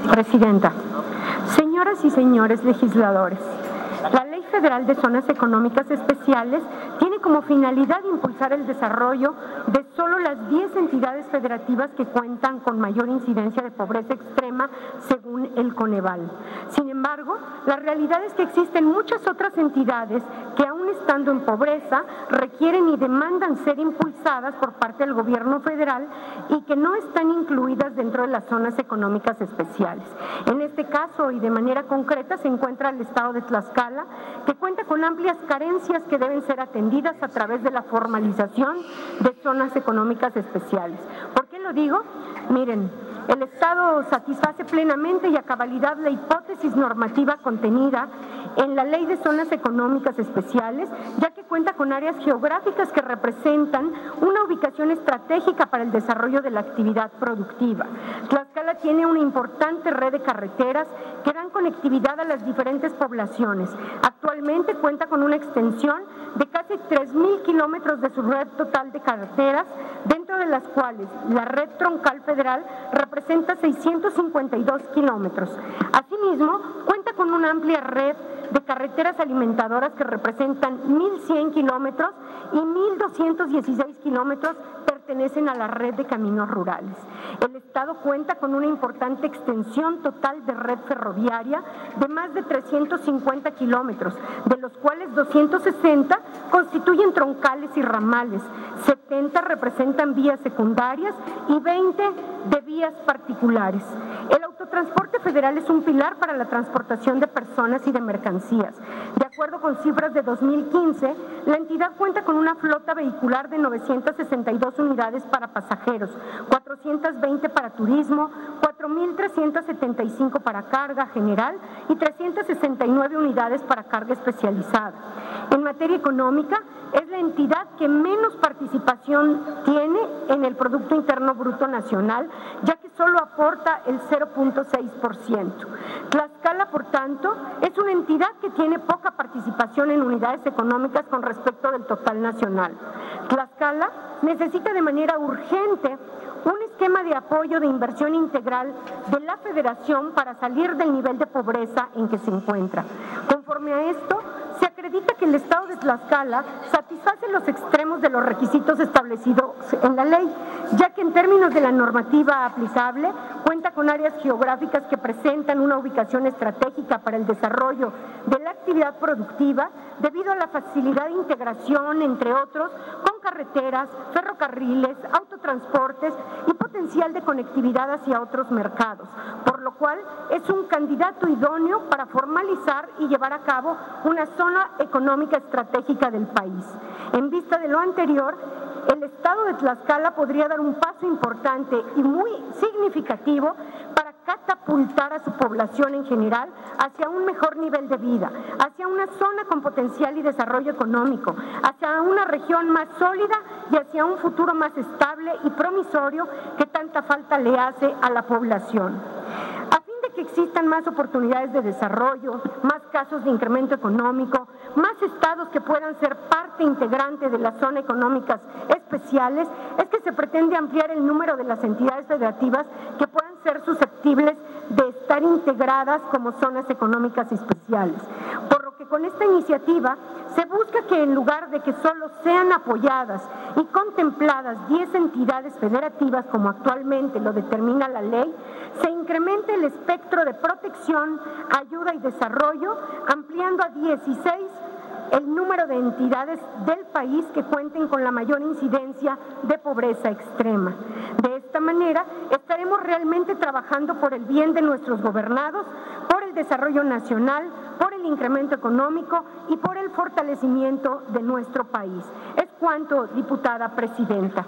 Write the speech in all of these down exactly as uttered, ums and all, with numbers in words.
Presidenta, señoras y señores legisladores, la Ley Federal de Zonas Económicas Especiales tiene como finalidad impulsar el desarrollo de solo las diez entidades federativas que cuentan con mayor incidencia de pobreza extrema según el Coneval. Sin embargo, la realidad es que existen muchas otras entidades que, aún estando en pobreza, requieren y demandan ser impulsadas por parte del gobierno federal y que no están incluidas dentro de las zonas económicas especiales. En este caso, y de manera concreta, se encuentra el estado de Tlaxcala, que cuenta con amplias carencias que deben ser atendidas a través de la formalización de zonas económicas especiales. ¿Por qué lo digo? Miren, el Estado satisface plenamente y a cabalidad la hipótesis normativa contenida en la Ley de Zonas Económicas Especiales, ya que cuenta con áreas geográficas que representan una ubicación estratégica para el desarrollo de la actividad productiva. Tlaxcala tiene una importante red de carreteras que dan conectividad a las diferentes poblaciones. Actualmente cuenta con una extensión de casi tres mil kilómetros de su red total de carreteras, dentro de las cuales la red troncal federal representa seiscientos cincuenta y dos kilómetros. Asimismo, cuenta con una amplia red de carreteras alimentadoras que representan mil cien kilómetros y mil doscientos dieciséis kilómetros pertenecen a la red de caminos rurales. El Estado cuenta con una importante extensión total de red ferroviaria de más de trescientos cincuenta kilómetros, de los cuales doscientos sesenta constituyen troncales y ramales, setenta representan vías secundarias y veinte de vías particulares. El autotransporte federal es un pilar para la transportación de personas y de mercancías. De acuerdo con cifras de dos mil quince, la entidad cuenta con una flota vehicular de novecientas sesenta y dos unidades para pasajeros, cuatrocientas veinte para turismo, cuatro mil trescientas setenta y cinco para carga general y trescientas sesenta y nueve unidades para carga especializada. En materia económica, es la entidad que menos participación tiene en el Producto Interno Bruto Nacional, ya que solo aporta el cero punto seis por ciento. Tlaxcala, por tanto, es una entidad que tiene poca participación en unidades económicas con respecto del total nacional. Tlaxcala necesita de manera urgente un esquema de apoyo de inversión integral de la Federación para salir del nivel de pobreza en que se encuentra. Conforme a esto, se acredita que el Estado de Tlaxcala satisface los extremos de los requisitos establecidos en la ley, ya que en términos de la normativa aplicable cuenta con áreas geográficas que presentan una ubicación estratégica para el desarrollo de la actividad productiva debido a la facilidad de integración, entre otros, con carreteras, ferrocarriles, autotransportes y potencial de conectividad hacia otros mercados, por lo cual es un candidato idóneo para formalizar y llevar a cabo una zona económica estratégica del país. En vista de lo anterior, el Estado de Tlaxcala podría dar un paso importante y muy significativo para catapultar a su población en general hacia un mejor nivel de vida, hacia una zona con potencial y desarrollo económico, hacia una región más sólida y hacia un futuro más estable y promisorio que tanta falta le hace a la población. A fin de que existan más oportunidades de desarrollo, más casos de incremento económico, más estados que puedan ser parte integrante de las zonas económicas especiales, es que se pretende ampliar el número de las entidades federativas que puedan ser susceptibles de estar integradas como zonas económicas especiales. Por lo que con esta iniciativa se busca que, en lugar de que solo sean apoyadas y contempladas diez entidades federativas, como actualmente lo determina la ley, se incremente el espectro de protección, ayuda y desarrollo, ampliando a dieciséis el número de entidades del país que cuenten con la mayor incidencia de pobreza extrema. De esta manera, estaremos realmente trabajando por el bien de nuestros gobernados, por el desarrollo nacional, por el incremento económico y por el fortalecimiento de nuestro país. Es cuanto, diputada presidenta.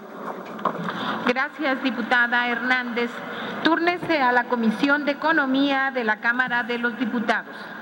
Gracias, diputada Hernández. Túrnese a la Comisión de Economía de la Cámara de los Diputados.